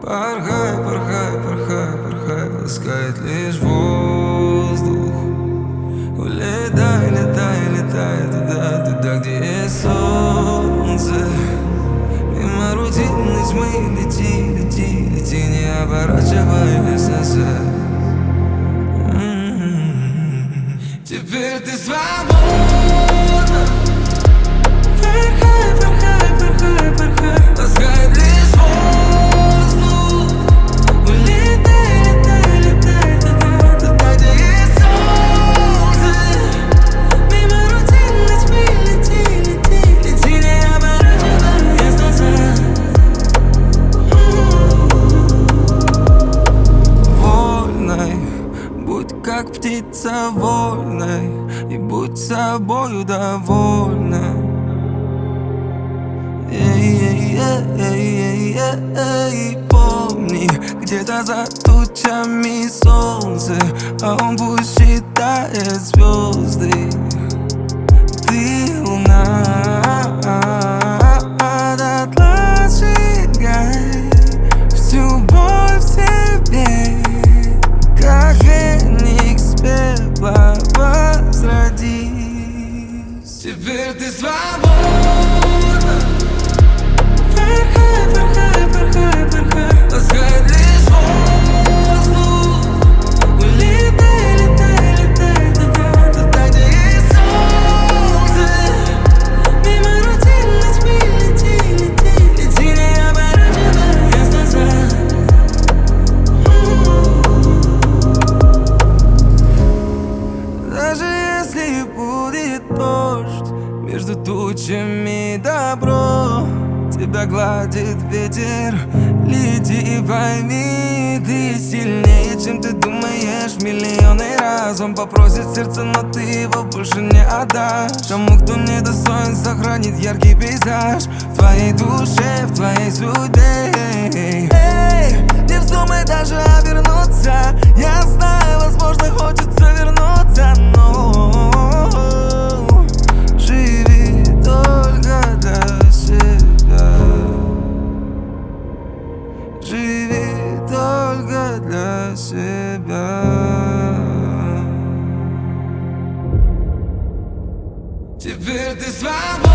Порхай, порхай, порхай, порхай, ласкает лишь воздух. Улетай, летай, летай туда, туда, где есть солнце. Мимо рутинной тьмы лети, лети, лети, не оборачиваясь назад. Теперь ты свободна. Порхай, порхай, порхай, порхай, ласкает лишь воздух. Улетай, летай, летай туда, туда, где есть солнце. Мимо рутинной тьмы лети, лети, лети, не оборачиваясь назад. Вольной, будь как птица вольной, и будь собою довольна. Эй, помни, где-то за тучами солнце, а он пусть считает звезды. Ты луна, дотла сжигай всю боль в себе, как феникс пепла возродись. Теперь ты свободна. Порхай, порхай, порхай, порхай, ласкает лишь воздух. Улетай, летай, летай туда, туда, где есть солнце. Мимо рутинной тьмы лети, лети, лети, не оборачиваясь назад. Даже если будет дождь, между тучами добро тебя гладит ветер. Лети и пойми, ты сильнее, чем ты думаешь. Миллионы раз он попросит сердце, но ты его больше не отдашь. Тому, кто не достоин, сохранит яркий пейзаж в твоей душе, в твоей судьбе. Эй, не вздумай даже обернуться. Я знаю, возможно, хочется вернуться, но живи только для себя. Живи только для себя. Теперь ты свободна.